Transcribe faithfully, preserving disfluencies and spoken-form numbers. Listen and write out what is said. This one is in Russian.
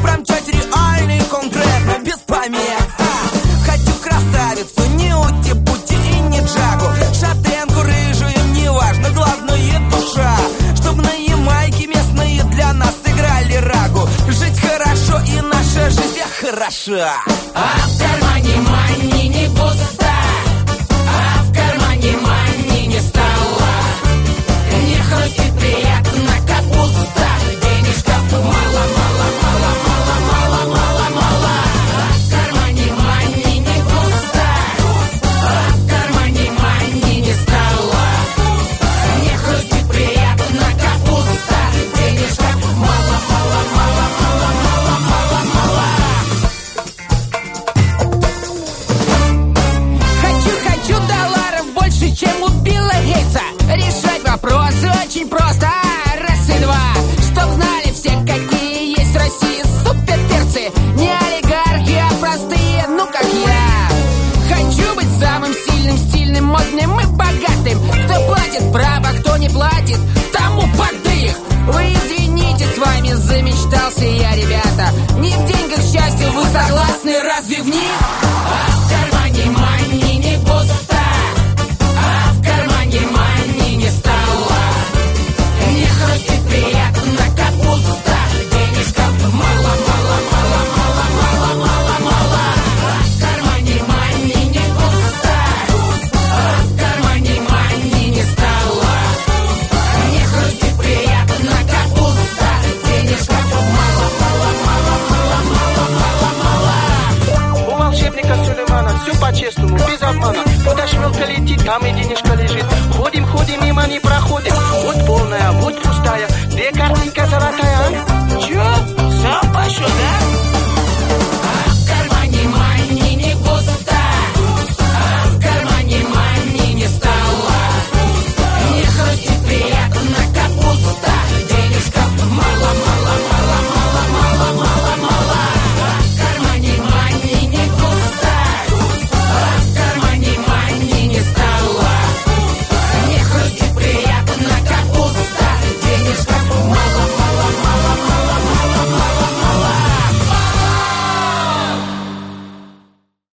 промчать реально и конкретно, без помех. А, хочу красавицу, не ути-пути и не джагу, шатенку рыжую, неважно, главное душа. Чтоб на Ямайке местные для нас играли рагу. Жить хорошо и наша жизнь хороша. А в кармане мани не пусто, а в кармане мани не стало. Не хрустит приятно капуста, денежков мало, мало, мало, мало, мало, мало, мало. А в кармане мани не пусто, а в кармане мани не стало. Не хрустит приятно капуста, денежков мало, мало, мало, мало, мало, мало, мало. Хочу долларов больше, чем у Билла Гейтса. Решать вопросы очень просто, раз и два. Чтоб знали все, какие есть в России суперперцы. Не олигархи, а простые, ну как я. Хочу быть самым сильным, стильным, модным и богатым. Кто платит право, кто не платит, тому подых. Вы извините, с вами замечтался я, ребята. Не в деньгах счастье, вы согласны, разве в них? А в кармане мани не пусто, а в кармане мани не стало. Не хрустит приятно капуста, денежков мало, мало, мало, мало, мало, мало, мало. А в кармане мани не пусто, а в кармане мани не стало. Не хрустит приятно капуста, денежков мало, мало, мало, мало, мало, мало, мало. У волшебника Сулеймана все по-честному, без обмана. Куда шмелка летит, там и денежка лежит. Ходим, ходим, мимо не проходим.